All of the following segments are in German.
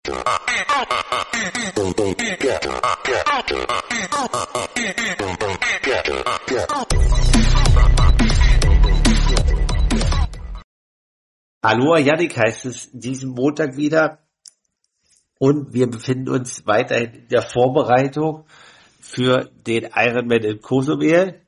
Aloha Yannick heißt es diesen Montag wieder und wir befinden uns weiterhin in der Vorbereitung für den Ironman in Cozumel.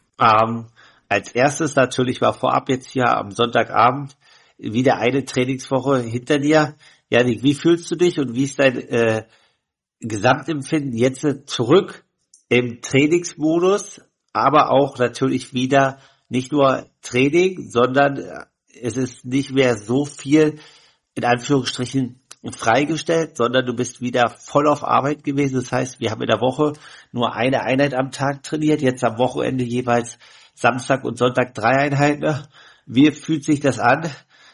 Als erstes natürlich war vorab jetzt hier am Sonntagabend wieder eine Trainingswoche hinter dir. Yannick, wie fühlst du dich und wie ist dein Gesamtempfinden jetzt zurück im Trainingsmodus, aber auch natürlich wieder nicht nur Training, sondern es ist nicht mehr so viel, in Anführungsstrichen, freigestellt, sondern du bist wieder voll auf Arbeit gewesen. Das heißt, wir haben in der Woche nur eine Einheit am Tag trainiert, jetzt am Wochenende jeweils Samstag und Sonntag 3 Einheiten. Wie fühlt sich das an?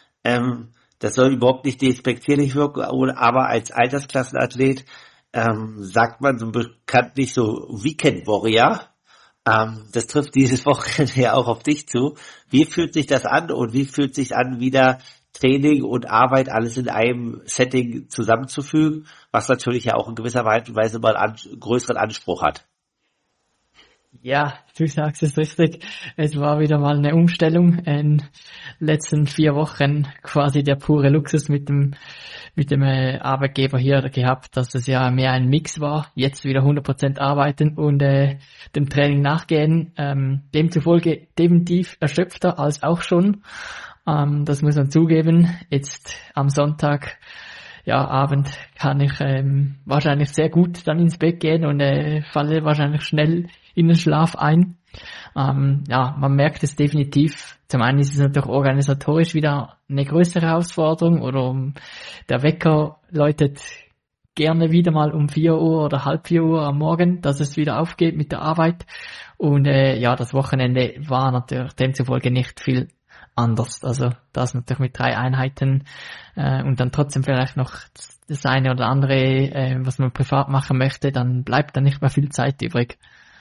Das soll überhaupt nicht despektierlich wirken, aber als Altersklassenathlet sagt man so bekanntlich so Weekend Warrior. Das trifft dieses Wochenende ja auch auf dich zu. Wie fühlt sich das an und wie fühlt sich an, wieder Training und Arbeit alles in einem Setting zusammenzufügen, was natürlich ja auch in gewisser Weise mal einen größeren Anspruch hat? Ja, du sagst es richtig. Es war wieder mal eine Umstellung. In den letzten 4 Wochen quasi der pure Luxus mit dem Arbeitgeber hier gehabt, dass es ja mehr ein Mix war. Jetzt wieder 100% arbeiten und dem Training nachgehen. Demzufolge definitiv erschöpfter als auch schon. Das muss man zugeben. Jetzt am Sonntag Abend kann ich wahrscheinlich sehr gut dann ins Bett gehen und falle wahrscheinlich schnell in den Schlaf ein. Man merkt es definitiv. Zum einen ist es natürlich organisatorisch wieder eine größere Herausforderung oder der Wecker läutet gerne wieder mal um 4 Uhr oder halb 4 Uhr am Morgen, dass es wieder aufgeht mit der Arbeit. Und das Wochenende war natürlich demzufolge nicht viel anders. Also das natürlich mit 3 Einheiten und dann trotzdem vielleicht noch das eine oder andere, was man privat machen möchte, dann bleibt da nicht mehr viel Zeit übrig.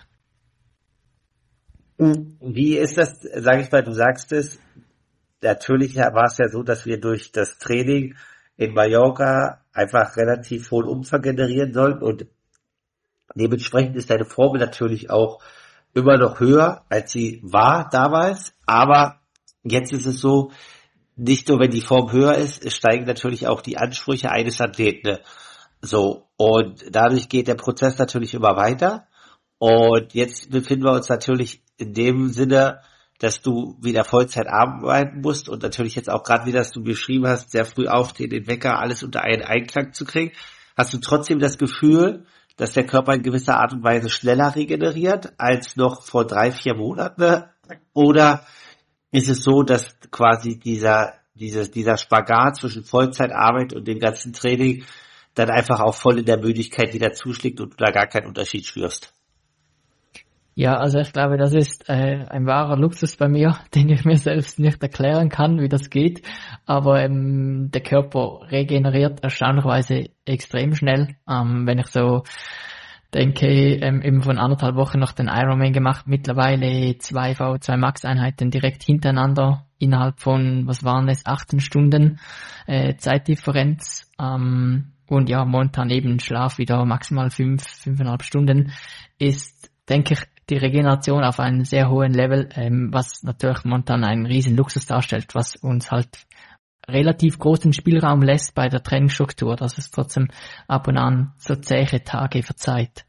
Wie ist das, sage ich mal, du sagst es, natürlich war es ja so, dass wir durch das Training in Mallorca einfach relativ hohen Umfang generieren sollten und dementsprechend ist deine Form natürlich auch immer noch höher, als sie war damals, aber jetzt ist es so, nicht nur wenn die Form höher ist, es steigen natürlich auch die Ansprüche eines Athleten. So, und dadurch geht der Prozess natürlich immer weiter. Und jetzt befinden wir uns natürlich in dem Sinne, dass du wieder Vollzeit arbeiten musst und natürlich jetzt auch gerade wieder, dass du beschrieben hast, sehr früh aufstehen, den Wecker, alles unter einen Einklang zu kriegen. Hast du trotzdem das Gefühl, dass der Körper in gewisser Art und Weise schneller regeneriert als noch vor 3-4 Monaten? Oder ist es so, dass quasi dieser Spagat zwischen Vollzeitarbeit und dem ganzen Training dann einfach auch voll in der Müdigkeit wieder zuschlägt und du da gar keinen Unterschied spürst? Ja, also ich glaube, das ist ein wahrer Luxus bei mir, den ich mir selbst nicht erklären kann, wie das geht. Aber der Körper regeneriert erstaunlicherweise extrem schnell. Wenn ich so denke, eben von 1,5 Wochen noch den Ironman gemacht, mittlerweile 2 V2 Max Einheiten direkt hintereinander innerhalb von, 18 Stunden Zeitdifferenz. Und ja, momentan eben Schlaf wieder maximal 5,5 Stunden ist, denke ich, die Regeneration auf einem sehr hohen Level, was natürlich momentan einen riesen Luxus darstellt, was uns halt relativ großen Spielraum lässt bei der Trainingsstruktur, dass es trotzdem ab und an so zähe Tage verzeiht.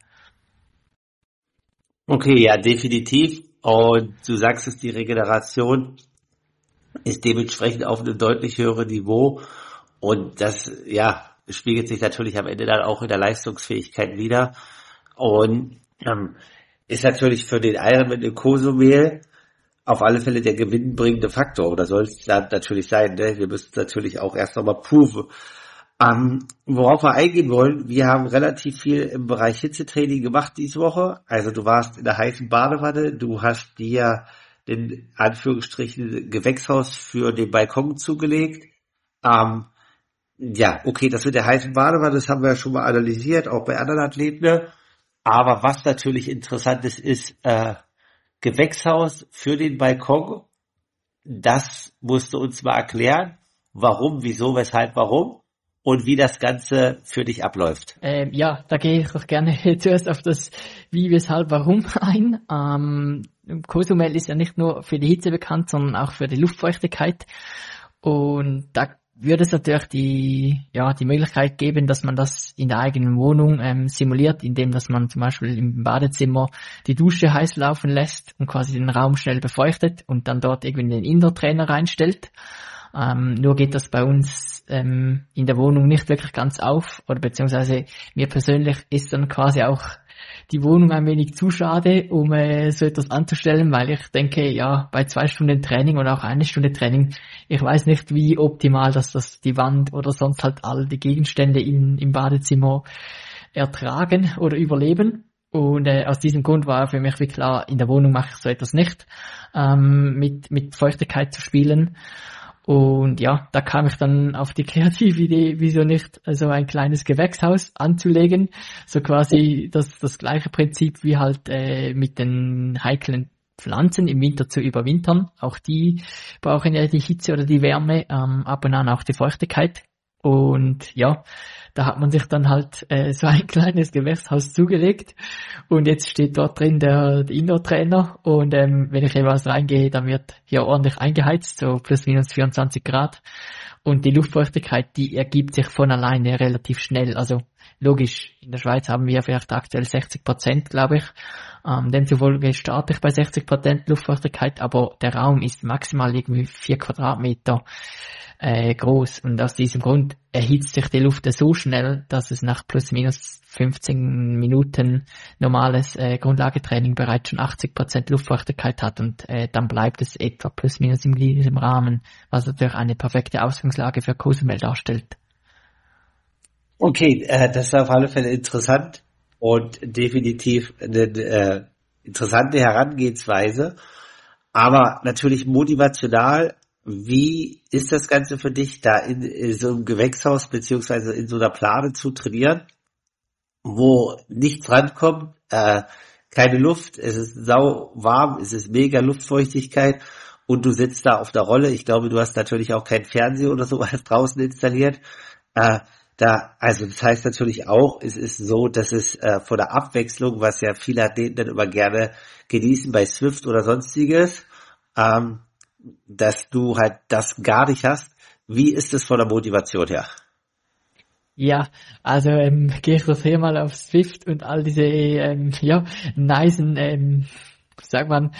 Okay, ja, definitiv. Und du sagst es, die Regeneration ist dementsprechend auf einem deutlich höheren Niveau und das, spiegelt sich natürlich am Ende dann auch in der Leistungsfähigkeit wider und ist natürlich für den Ironman in Cozumel auf alle Fälle der gewinnbringende Faktor, oder soll es dann natürlich sein, ne? Wir müssen es natürlich auch erst nochmal proven. Worauf wir eingehen wollen, wir haben relativ viel im Bereich Hitzetraining gemacht diese Woche, also du warst in der heißen Badewanne, du hast dir den Anführungsstrichen Gewächshaus für den Balkon zugelegt, das mit der heißen Badewanne, das haben wir ja schon mal analysiert, auch bei anderen Athleten, ne? Aber was natürlich interessant ist, Gewächshaus für den Balkon. Das musst du uns mal erklären. Warum, wieso, weshalb, warum? und wie das Ganze für dich abläuft. Ja, da gehe ich doch gerne zuerst auf das Wie, Weshalb, Warum ein. Cozumel ist ja nicht nur für die Hitze bekannt, sondern auch für die Luftfeuchtigkeit. Und da würde es natürlich die Möglichkeit geben, dass man das in der eigenen Wohnung simuliert, indem dass man zum Beispiel im Badezimmer die Dusche heiß laufen lässt und quasi den Raum schnell befeuchtet und dann dort irgendwie den Indoor-Trainer reinstellt. Nur geht das bei uns in der Wohnung nicht wirklich ganz auf, oder beziehungsweise mir persönlich ist dann quasi auch die Wohnung ein wenig zu schade, um so etwas anzustellen, weil ich denke, ja, bei 2 Stunden Training oder auch 1 Stunde Training, ich weiß nicht, wie optimal das die Wand oder sonst halt all die Gegenstände im Badezimmer ertragen oder überleben. Und aus diesem Grund war für mich wie klar, in der Wohnung mache ich so etwas nicht, mit Feuchtigkeit zu spielen. Und ja, da kam ich dann auf die kreative Idee, wieso nicht so ein kleines Gewächshaus anzulegen. So quasi das gleiche Prinzip wie halt mit den heiklen Pflanzen im Winter zu überwintern. Auch die brauchen ja die Hitze oder die Wärme, ab und an auch die Feuchtigkeit. Und ja, da hat man sich dann halt so ein kleines Gewächshaus zugelegt und jetzt steht dort drin der Indoor-Trainer und wenn ich jeweils reingehe, dann wird hier ordentlich eingeheizt, so plus minus 24 Grad und die Luftfeuchtigkeit, die ergibt sich von alleine relativ schnell. Also logisch, in der Schweiz haben wir vielleicht aktuell 60%, glaube ich. Demzufolge starte ich bei 60% Luftfeuchtigkeit, aber der Raum ist maximal irgendwie 4 Quadratmeter groß und aus diesem Grund erhitzt sich die Luft so schnell, dass es nach plus minus 15 Minuten normales Grundlagetraining bereits schon 80% Luftfeuchtigkeit hat und dann bleibt es etwa plus minus in diesem Rahmen, was natürlich eine perfekte Ausgangslage für Cozumel darstellt. Okay, das ist auf alle Fälle interessant und definitiv eine interessante Herangehensweise, aber natürlich motivational. Wie ist das Ganze für dich, da in so einem Gewächshaus beziehungsweise in so einer Plane zu trainieren, wo nichts rankommt, keine Luft, es ist sau warm, es ist mega Luftfeuchtigkeit und du sitzt da auf der Rolle. Ich glaube, du hast natürlich auch kein Fernseher oder sowas draußen installiert. Also das heißt natürlich auch, es ist so, dass es von der Abwechslung, was ja viele Athleten dann immer gerne genießen bei Swift oder sonstiges, dass du halt das gar nicht hast. Wie ist es von der Motivation her? Ja, also gehe ich das hier mal auf Swift und all diese nicen, sagt man,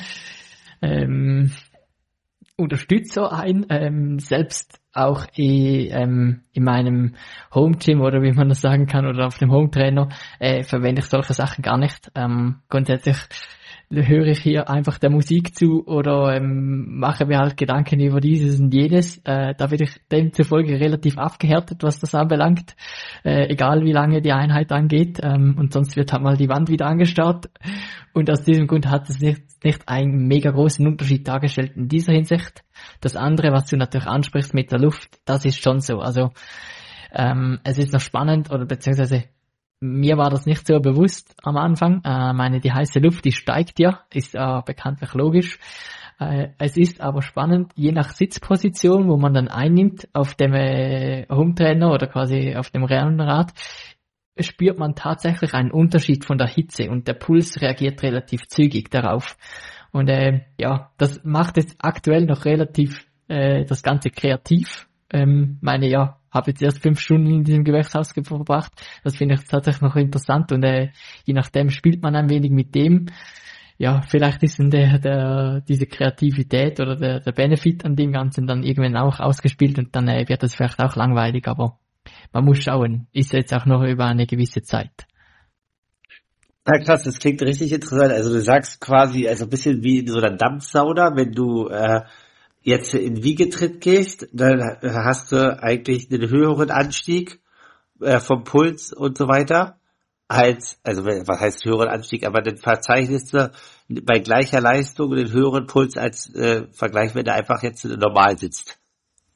Unterstützer ein, selbst auch in meinem Home Gym oder wie man das sagen kann oder auf dem Home Trainer verwende ich solche Sachen gar nicht. Grundsätzlich höre ich hier einfach der Musik zu oder mache mir halt Gedanken über dieses und jenes. Da bin ich demzufolge relativ abgehärtet, was das anbelangt, egal wie lange die Einheit angeht. Und sonst wird halt mal die Wand wieder angestarrt. Und aus diesem Grund hat es nicht einen mega großen Unterschied dargestellt in dieser Hinsicht. Das andere, was du natürlich ansprichst mit der Luft, das ist schon so. Also es ist noch spannend oder beziehungsweise mir war das nicht so bewusst am Anfang. Die heiße Luft, die steigt ja, ist bekanntlich logisch. Es ist aber spannend, je nach Sitzposition, wo man dann einnimmt, auf dem Home-Trainer oder quasi auf dem Rennrad, spürt man tatsächlich einen Unterschied von der Hitze und der Puls reagiert relativ zügig darauf. Und das macht jetzt aktuell noch relativ das Ganze kreativ. Habe jetzt erst 5 Stunden in diesem Gewächshaus verbracht. Das finde ich tatsächlich noch interessant und je nachdem spielt man ein wenig mit dem. Ja, vielleicht ist dann diese Kreativität oder der Benefit an dem Ganzen dann irgendwann auch ausgespielt und dann wird das vielleicht auch langweilig, aber man muss schauen. Ist jetzt auch noch über eine gewisse Zeit. Na krass, das klingt richtig interessant. Also du sagst quasi, also ein bisschen wie in so einer Dampfsauna, wenn du jetzt in Wiegetritt gehst, dann hast du eigentlich einen höheren Anstieg vom Puls und so weiter, was heißt höheren Anstieg, aber dann verzeichnest du bei gleicher Leistung den höheren Puls als Vergleich, wenn du einfach jetzt normal sitzt.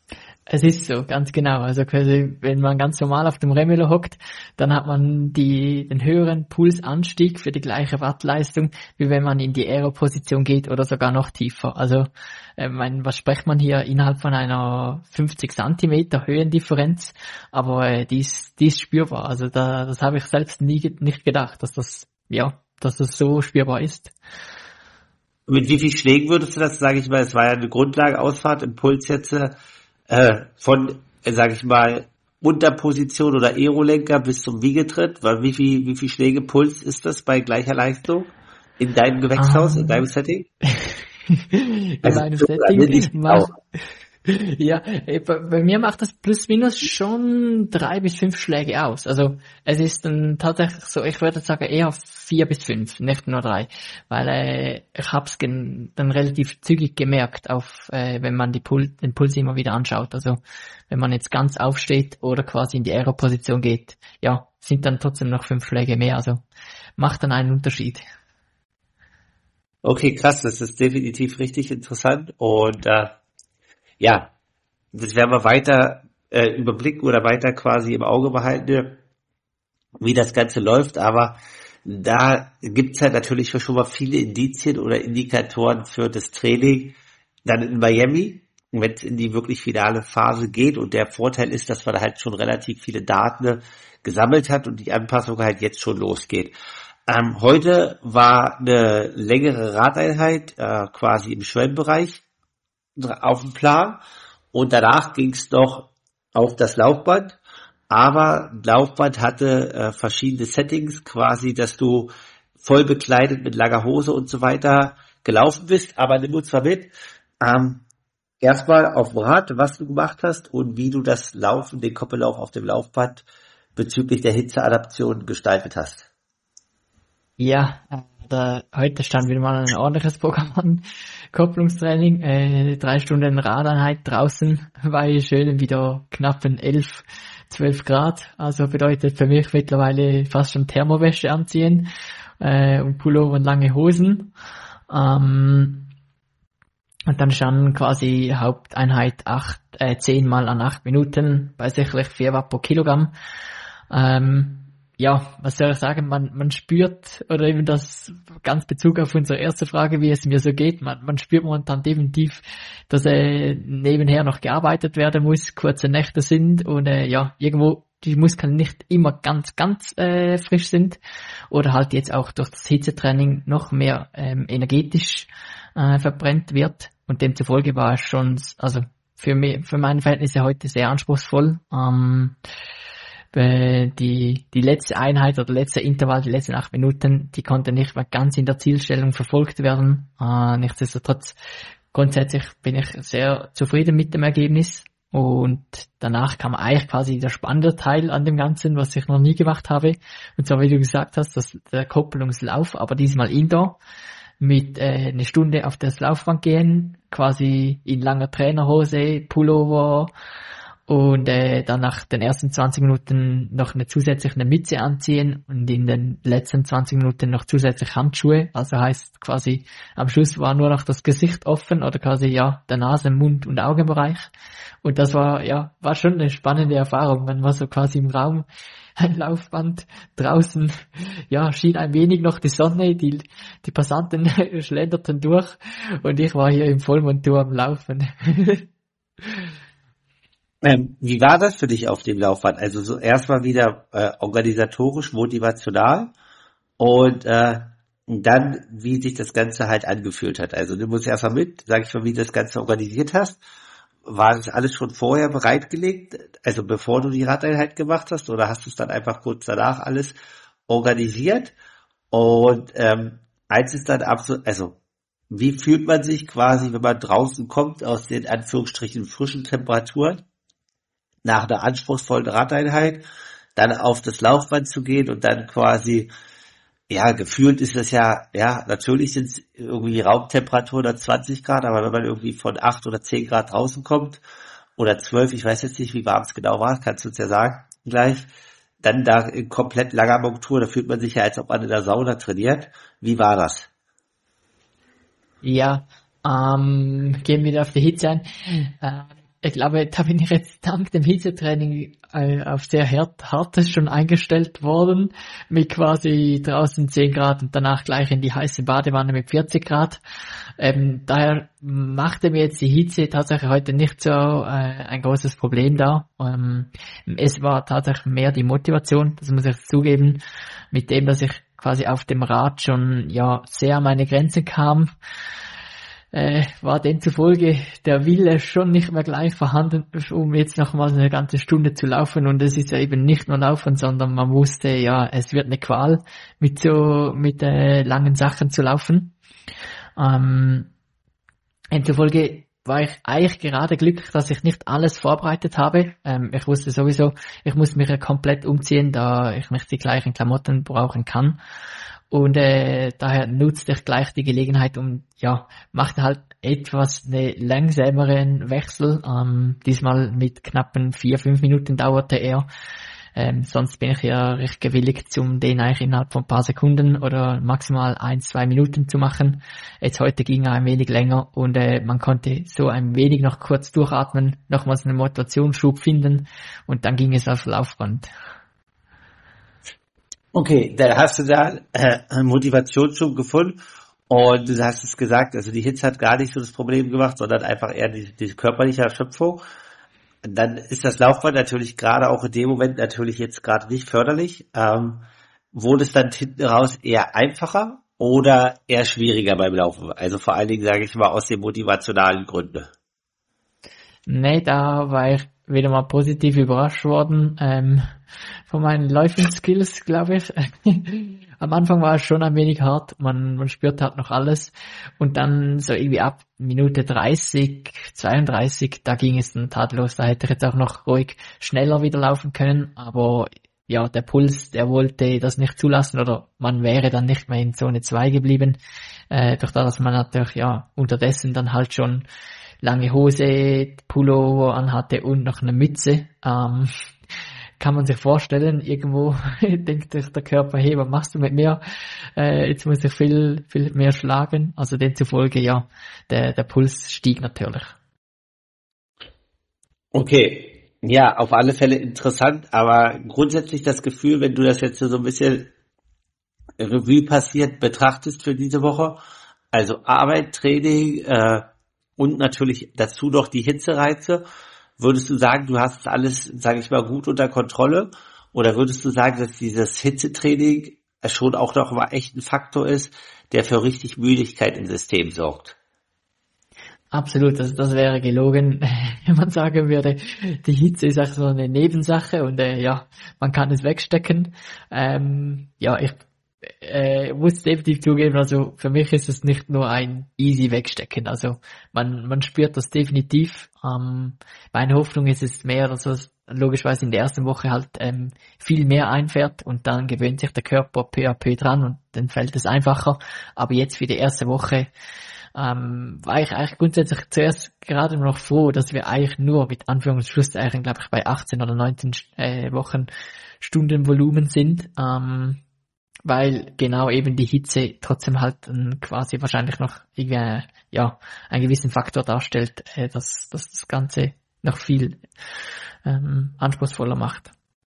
Es ist so, ganz genau. Also quasi, wenn man ganz normal auf dem Remmelo hockt, dann hat man den höheren Pulsanstieg für die gleiche Wattleistung, wie wenn man in die Aero-Position geht oder sogar noch tiefer. Also, was spricht man hier innerhalb von einer 50 Zentimeter Höhendifferenz? Aber die ist spürbar. Also das habe ich selbst nicht gedacht, dass das so spürbar ist. Mit wie viel Schlägen würdest du das, sage ich mal, es war ja eine Grundlageausfahrt im Puls jetzt, von, sage ich mal, Unterposition oder Aerolenker bis zum Wiegetritt, weil wie viel Schläge Puls ist das bei gleicher Leistung in deinem Gewächshaus, in deinem Setting? In meinem Setting ja, bei mir macht das plus minus schon 3 bis 5 Schläge aus. Also es ist dann tatsächlich so, ich würde sagen eher 4 bis 5, nicht nur 3, weil ich hab's dann relativ zügig gemerkt, wenn man den Puls immer wieder anschaut. Also wenn man jetzt ganz aufsteht oder quasi in die Aero-Position geht, ja, sind dann trotzdem noch 5 Schläge mehr. Also macht dann einen Unterschied. Okay, krass, das ist definitiv richtig interessant und ja, das werden wir weiter überblicken oder weiter quasi im Auge behalten, wie das Ganze läuft, aber da gibt's halt natürlich schon mal viele Indizien oder Indikatoren für das Training dann in Miami, wenn es in die wirklich finale Phase geht, und der Vorteil ist, dass man halt schon relativ viele Daten gesammelt hat und die Anpassung halt jetzt schon losgeht. Heute war eine längere Radeinheit quasi im Schwellenbereich auf dem Plan und danach ging es noch auf das Laufband, aber Laufband hatte verschiedene Settings quasi, dass du voll bekleidet mit langer Hose und so weiter gelaufen bist, aber nimm uns mal mit, erstmal auf dem Rad, was du gemacht hast und wie du das Laufen, den Koppellauf auf dem Laufband bezüglich der Hitzeadaption gestaltet hast. Ja, heute stand wieder mal ein ordentliches Programm an. Kopplungstraining, 3 Stunden Radeinheit draußen, bei schönen wieder knappen 11, 12 Grad. Also bedeutet für mich mittlerweile fast schon Thermowäsche anziehen und Pullover und lange Hosen. Und dann standen quasi Haupteinheit 10 mal an 8 Minuten bei sicherlich 4 Watt pro Kilogramm. Ja, was soll ich sagen, man spürt, oder eben das ganz Bezug auf unsere erste Frage, wie es mir so geht, man spürt momentan definitiv, dass nebenher noch gearbeitet werden muss, kurze Nächte sind und irgendwo die Muskeln nicht immer ganz frisch sind oder halt jetzt auch durch das Hitzetraining noch mehr energetisch verbrennt wird, und demzufolge war es schon, also für meine Verhältnisse heute sehr anspruchsvoll. Die letzte Einheit oder letzte Intervall, die letzten 8 Minuten, die konnte nicht mehr ganz in der Zielstellung verfolgt werden. Nichtsdestotrotz, grundsätzlich bin ich sehr zufrieden mit dem Ergebnis. Und danach kam eigentlich quasi der spannende Teil an dem Ganzen, was ich noch nie gemacht habe. Und zwar, wie du gesagt hast, der Koppelungslauf, aber diesmal Indoor, mit eine Stunde auf das Laufband gehen, quasi in langer Trainerhose, Pullover, und dann nach den ersten 20 Minuten noch eine zusätzliche Mütze anziehen und in den letzten 20 Minuten noch zusätzlich Handschuhe. Also heißt quasi, am Schluss war nur noch das Gesicht offen oder quasi der Nasen-, Mund- und Augenbereich. Und das war schon eine spannende Erfahrung. Man war so quasi im Raum, ein Laufband draußen, schien ein wenig noch die Sonne, die Passanten schlenderten durch und ich war hier im Vollmontur am Laufen. Wie war das für dich auf dem Laufband? Also so erstmal wieder organisatorisch, motivational und dann, wie sich das Ganze halt angefühlt hat. Also du musst erstmal sag ich mal, wie du das Ganze organisiert hast. War das alles schon vorher bereitgelegt, also bevor du die Radeinheit gemacht hast, oder hast du es dann einfach kurz danach alles organisiert? Und als es dann also wie fühlt man sich quasi, wenn man draußen kommt aus den Anführungsstrichen frischen Temperaturen, nach einer anspruchsvollen Radeinheit, dann auf das Laufband zu gehen und dann quasi, gefühlt ist das natürlich sind es irgendwie Raumtemperatur oder 20 Grad, aber wenn man irgendwie von 8 oder 10 Grad draußen kommt, oder 12, ich weiß jetzt nicht, wie warm es genau war, kannst du uns ja sagen, gleich, dann da in komplett langer Montur, da fühlt man sich ja, als ob man in der Sauna trainiert. Wie war das? Ja, gehen wir wieder auf die Hitze ein. ich glaube, da bin ich jetzt dank dem Hitzetraining auf sehr hartes schon eingestellt worden, mit quasi draußen 10 Grad und danach gleich in die heiße Badewanne mit 40 Grad. Daher machte mir jetzt die Hitze tatsächlich heute nicht so ein großes Problem da. Es war tatsächlich mehr die Motivation, das muss ich zugeben, mit dem, dass ich quasi auf dem Rad schon sehr an meine Grenzen kam. War demzufolge der Wille schon nicht mehr gleich vorhanden, um jetzt nochmal eine ganze Stunde zu laufen. Und es ist ja eben nicht nur Laufen, sondern man wusste, es wird eine Qual, mit langen Sachen zu laufen. Demzufolge war ich eigentlich gerade glücklich, dass ich nicht alles vorbereitet habe. Ich wusste sowieso, ich muss mich ja komplett umziehen, da ich nicht die gleichen Klamotten brauchen kann. Und daher nutzte ich gleich die Gelegenheit machte halt etwas eine langsameren Wechsel. Diesmal mit knappen 4-5 Minuten dauerte er. Sonst bin ich ja recht gewillig, den eigentlich innerhalb von ein paar Sekunden oder maximal 1-2 Minuten zu machen. Jetzt heute ging er ein wenig länger und man konnte so ein wenig noch kurz durchatmen, nochmals einen Motivationsschub finden und dann ging es aufs Laufband. Okay, dann hast du da einen Motivationsschub gefunden und du hast es gesagt, also die Hitze hat gar nicht so das Problem gemacht, sondern einfach eher die körperliche Erschöpfung. Dann ist das Laufband natürlich gerade auch in dem Moment natürlich jetzt gerade nicht förderlich. Wurde es dann hinten raus eher einfacher oder eher schwieriger beim Laufen? Also vor allen Dingen, sage ich mal, aus den motivationalen Gründen. Nee, da war ich wieder mal positiv überrascht worden von meinen Läufen-Skills, glaube ich. Am Anfang war es schon ein wenig hart, man spürt halt noch alles und dann so irgendwie ab Minute 30, 32, da ging es dann tadellos, da hätte ich jetzt auch noch ruhig schneller wieder laufen können, aber der Puls, der wollte das nicht zulassen oder man wäre dann nicht mehr in Zone 2 geblieben, durch das, dass man natürlich unterdessen dann halt schon lange Hose, Pullover anhatte und noch eine Mütze. Kann man sich vorstellen, irgendwo denkt sich der Körper, hey, was machst du mit mir? Jetzt muss ich viel mehr schlagen. Also demzufolge, der Puls stieg natürlich. Okay, ja, auf alle Fälle interessant, aber grundsätzlich das Gefühl, wenn du das jetzt so ein bisschen Revue passiert betrachtest für diese Woche, also Arbeit, Training und natürlich dazu noch die Hitzereize, würdest du sagen, du hast alles, sage ich mal, gut unter Kontrolle? Oder würdest du sagen, dass dieses Hitzetraining schon auch noch mal echt ein Faktor ist, der für richtig Müdigkeit im System sorgt? Absolut, das wäre gelogen, wenn man sagen würde, die Hitze ist auch so eine Nebensache und man kann es wegstecken. Ich muss definitiv zugeben, also für mich ist es nicht nur ein easy Wegstecken, also man spürt das definitiv. Meine Hoffnung ist es mehr, dass es logischerweise in der ersten Woche halt viel mehr einfährt und dann gewöhnt sich der Körper peu à peu dran und dann fällt es einfacher. Aber jetzt für die erste Woche war ich eigentlich grundsätzlich zuerst gerade noch froh, dass wir eigentlich nur mit Anführungsschlusszeichen, glaube ich, bei 18 oder 19 Wochen Stundenvolumen sind. Weil genau eben die Hitze trotzdem halt quasi wahrscheinlich noch irgendwie einen gewissen Faktor darstellt, dass das Ganze noch viel anspruchsvoller macht.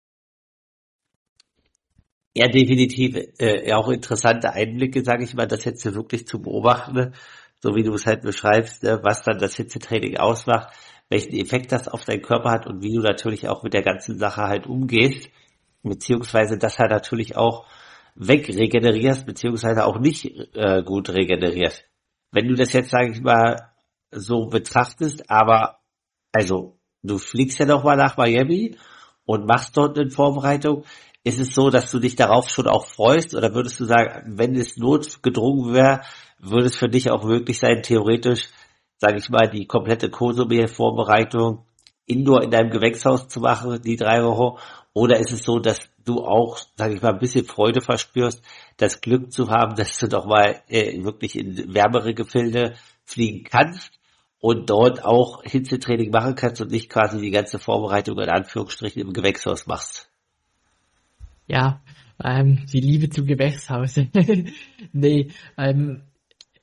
Ja, definitiv. Auch interessante Einblicke, sage ich mal, das jetzt wirklich zu beobachten, so wie du es halt beschreibst, was dann das Hitzetraining ausmacht, welchen Effekt das auf deinen Körper hat und wie du natürlich auch mit der ganzen Sache halt umgehst, beziehungsweise das halt natürlich auch wegregenerierst, beziehungsweise auch nicht gut regenerierst. Wenn du das jetzt, sage ich mal, so betrachtest, aber also du fliegst ja noch mal nach Miami und machst dort eine Vorbereitung, ist es so, dass du dich darauf schon auch freust oder würdest du sagen, wenn es notgedrungen wäre, würde es für dich auch möglich sein, theoretisch, sage ich mal, die komplette Cozumel-Vorbereitung indoor in deinem Gewächshaus zu machen, die 3 Wochen? Oder ist es so, dass du auch, sage ich mal, ein bisschen Freude verspürst, das Glück zu haben, dass du doch mal wirklich in wärmere Gefilde fliegen kannst und dort auch Hitzetraining machen kannst und nicht quasi die ganze Vorbereitung in Anführungsstrichen im Gewächshaus machst? Ja, die Liebe zum Gewächshaus. Nee,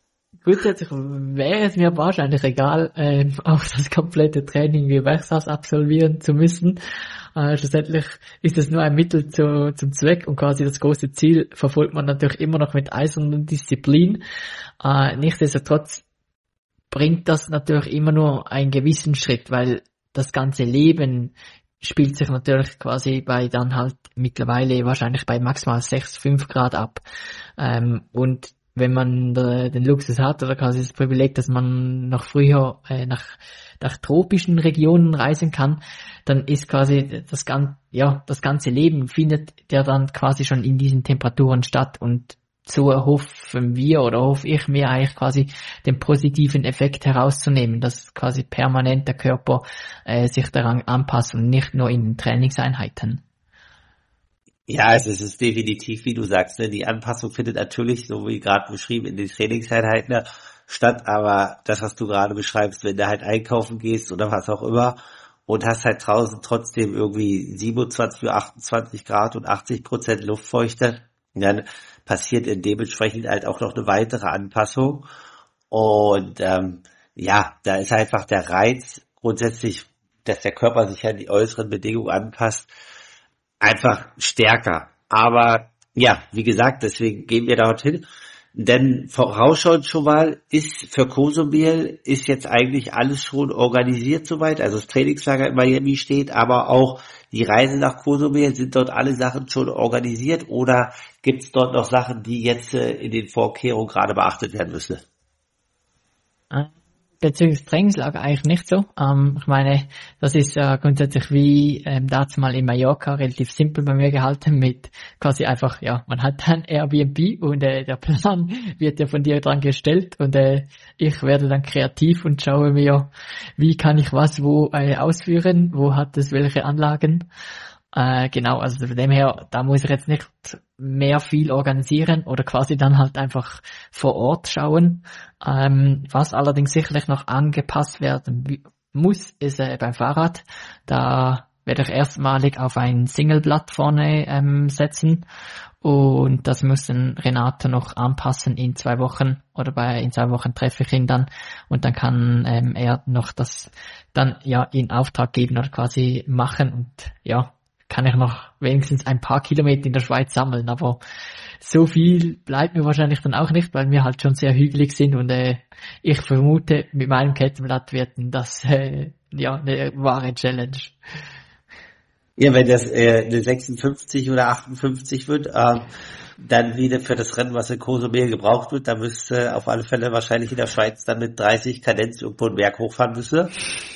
grundsätzlich wäre es mir wahrscheinlich egal, auch das komplette Training wie Werkshaus absolvieren zu müssen. Schlussendlich ist es nur ein Mittel zum Zweck und quasi das große Ziel verfolgt man natürlich immer noch mit eiserner Disziplin. Nichtsdestotrotz bringt das natürlich immer nur einen gewissen Schritt, weil das ganze Leben spielt sich natürlich quasi bei dann halt mittlerweile wahrscheinlich bei maximal 6, 5 Grad ab. Und wenn man den Luxus hat oder quasi das Privileg, dass man noch früher nach tropischen Regionen reisen kann, dann ist quasi das ganze Leben findet ja dann quasi schon in diesen Temperaturen statt und so erhoffen wir oder hoffe ich mir eigentlich quasi den positiven Effekt herauszunehmen, dass quasi permanent der Körper sich daran anpasst und nicht nur in den Trainingseinheiten. Ja, also es ist definitiv, wie du sagst, ne, die Anpassung findet natürlich, so wie gerade beschrieben, in den Trainingseinheiten statt, aber das, was du gerade beschreibst, wenn du halt einkaufen gehst oder was auch immer und hast halt draußen trotzdem irgendwie 27 oder 28 Grad und 80% Luftfeuchte, dann passiert dementsprechend halt auch noch eine weitere Anpassung und da ist einfach der Reiz grundsätzlich, dass der Körper sich an die äußeren Bedingungen anpasst, einfach stärker. Aber ja, wie gesagt, deswegen gehen wir dorthin. Denn vorausschauend schon mal ist für Cozumel ist jetzt eigentlich alles schon organisiert soweit. Also das Trainingslager in Miami steht, aber auch die Reise nach Cozumel, sind dort alle Sachen schon organisiert oder gibt es dort noch Sachen, die jetzt in den Vorkehrungen gerade beachtet werden müssen? Bezüglich Trainingslager eigentlich nicht so. Ich meine, das ist grundsätzlich wie dazu mal in Mallorca relativ simpel bei mir gehalten mit quasi einfach, man hat ein Airbnb und der Plan wird ja von dir dran gestellt und ich werde dann kreativ und schaue mir, wie kann ich was wo ausführen, wo hat es welche Anlagen. Genau, also von dem her, da muss ich jetzt nicht mehr viel organisieren oder quasi dann halt einfach vor Ort schauen. Was allerdings sicherlich noch angepasst werden muss, ist beim Fahrrad. Da werde ich erstmalig auf ein Singleblatt vorne setzen und das muss dann Renato noch anpassen in 2 Wochen oder in 2 Wochen treffe ich ihn dann und dann kann er noch das dann in Auftrag geben oder quasi machen und kann ich noch wenigstens ein paar Kilometer in der Schweiz sammeln, aber so viel bleibt mir wahrscheinlich dann auch nicht, weil wir halt schon sehr hügelig sind und ich vermute, mit meinem Kettenblatt wird das eine wahre Challenge. Ja, wenn das eine 56 oder 58 wird, dann wieder für das Rennen, was in Cozumel gebraucht wird, da müsste auf alle Fälle wahrscheinlich in der Schweiz dann mit 30 Kadenz irgendwo einen Berg hochfahren müssen.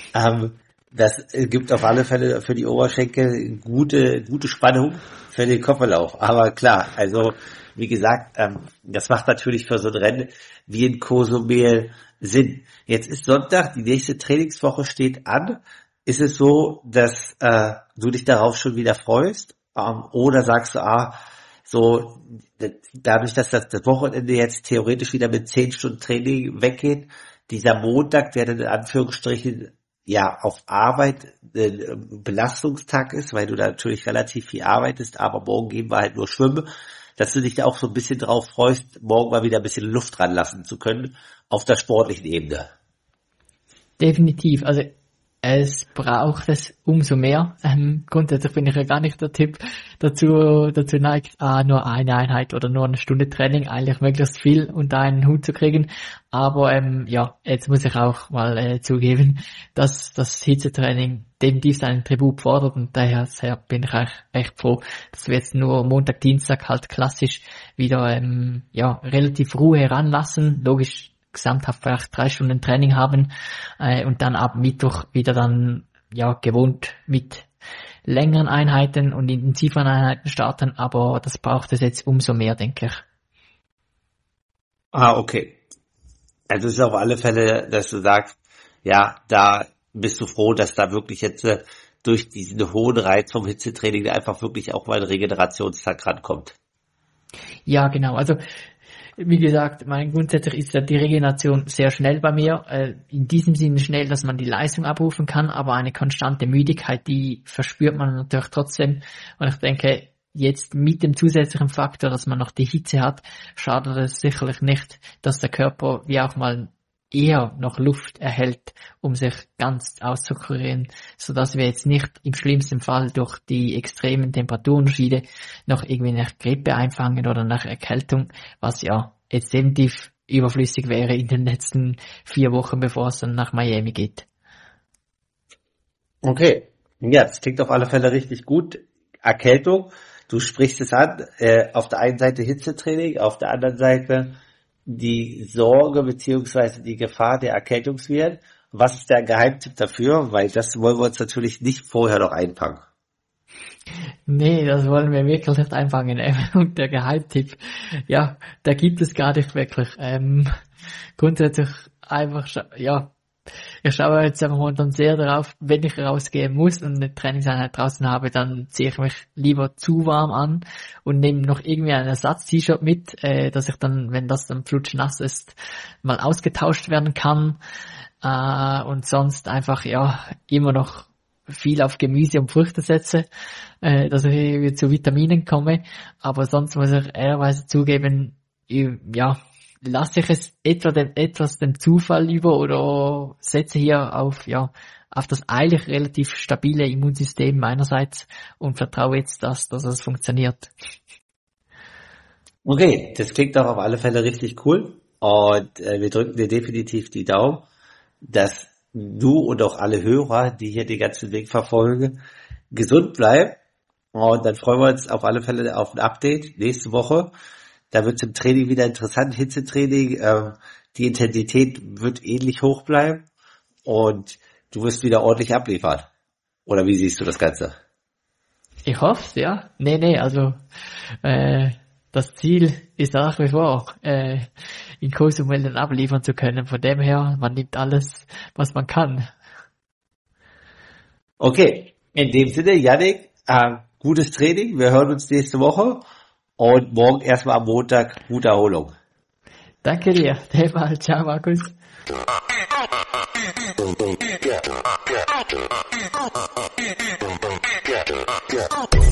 Das gibt auf alle Fälle für die Oberschenkel gute Spannung für den Kopflauf. Aber klar, also wie gesagt, das macht natürlich für so ein Rennen wie in Cozumel Sinn. Jetzt ist Sonntag, die nächste Trainingswoche steht an. Ist es so, dass du dich darauf schon wieder freust? Oder sagst du, dadurch, dass das Wochenende jetzt theoretisch wieder mit 10 Stunden Training weggeht, dieser Montag, der dann in Anführungsstrichen auf Arbeit ein Belastungstag ist, weil du da natürlich relativ viel arbeitest, aber morgen gehen wir halt nur schwimmen, dass du dich da auch so ein bisschen drauf freust, morgen mal wieder ein bisschen Luft ranlassen zu können auf der sportlichen Ebene. Definitiv, also es braucht es umso mehr. Grundsätzlich bin ich ja gar nicht der Tipp dazu neigt, nur eine Einheit oder nur eine Stunde Training, eigentlich möglichst viel unter einen Hut zu kriegen. Aber jetzt muss ich auch mal zugeben, dass das Hitzetraining definitiv seinen Tribut fordert und daher bin ich eigentlich echt froh, dass wir jetzt nur Montag, Dienstag halt klassisch wieder relativ Ruhe heranlassen. Logisch gesamthaft vielleicht 3 Stunden Training haben und dann ab Mittwoch wieder dann gewohnt mit längeren Einheiten und intensiveren Einheiten starten, aber das braucht es jetzt umso mehr, denke ich. Okay. Also es ist auf alle Fälle, dass du sagst, da bist du froh, dass da wirklich jetzt durch diesen hohen Reiz vom Hitzetraining einfach wirklich auch mal ein Regenerationstag rankommt. Ja, genau. Also wie gesagt, grundsätzlich ist ja die Regeneration sehr schnell bei mir. In diesem Sinne schnell, dass man die Leistung abrufen kann, aber eine konstante Müdigkeit, die verspürt man natürlich trotzdem. Und ich denke, jetzt mit dem zusätzlichen Faktor, dass man noch die Hitze hat, schadet es sicherlich nicht, dass der Körper wie auch mal eher noch Luft erhält, um sich ganz auszukurieren, sodass wir jetzt nicht im schlimmsten Fall durch die extremen Temperaturunterschiede noch irgendwie nach Grippe einfangen oder nach Erkältung, was ja jetzt definitiv überflüssig wäre in den letzten 4 Wochen, bevor es dann nach Miami geht. Okay, ja, das klingt auf alle Fälle richtig gut. Erkältung, du sprichst es an, auf der einen Seite Hitzetraining, auf der anderen Seite die Sorge beziehungsweise die Gefahr der Erkältungsviren. Was ist der Geheimtipp dafür? Weil das wollen wir uns natürlich nicht vorher noch einfangen. Nee, das wollen wir wirklich nicht einfangen. Und der Geheimtipp, ja, da gibt es gar nicht wirklich. Grundsätzlich einfach, ja, ich schaue jetzt einfach momentan sehr darauf, wenn ich rausgehen muss und eine Trainingseinheit draußen habe, dann ziehe ich mich lieber zu warm an und nehme noch irgendwie ein Ersatz-T-Shirt mit, dass ich dann, wenn das dann flutschnass ist, mal ausgetauscht werden kann. Und sonst einfach, ja, immer noch viel auf Gemüse und Früchte setze, dass ich zu Vitaminen komme. Aber sonst muss ich ehrlicherweise zugeben, ja, lasse ich es etwas dem Zufall über oder setze hier auf das eigentlich relativ stabile Immunsystem meinerseits und vertraue jetzt, dass es funktioniert. Okay, das klingt doch auf alle Fälle richtig cool und wir drücken dir definitiv die Daumen, dass du und auch alle Hörer, die hier den ganzen Weg verfolgen, gesund bleiben. Und dann freuen wir uns auf alle Fälle auf ein Update nächste Woche. Da wird es im Training wieder interessant, Hitzetraining. Die Intensität wird ähnlich hoch bleiben und du wirst wieder ordentlich abliefern. Oder wie siehst du das Ganze? Ich hoffe es, ja. Nee, also das Ziel ist nach wie vor, in Cozumel dann abliefern zu können. Von dem her, man nimmt alles, was man kann. Okay, in dem Sinne, Yannick, gutes Training. Wir hören uns nächste Woche und morgen erstmal am Montag gute Erholung. Danke dir. Ciao, Markus. Yeah.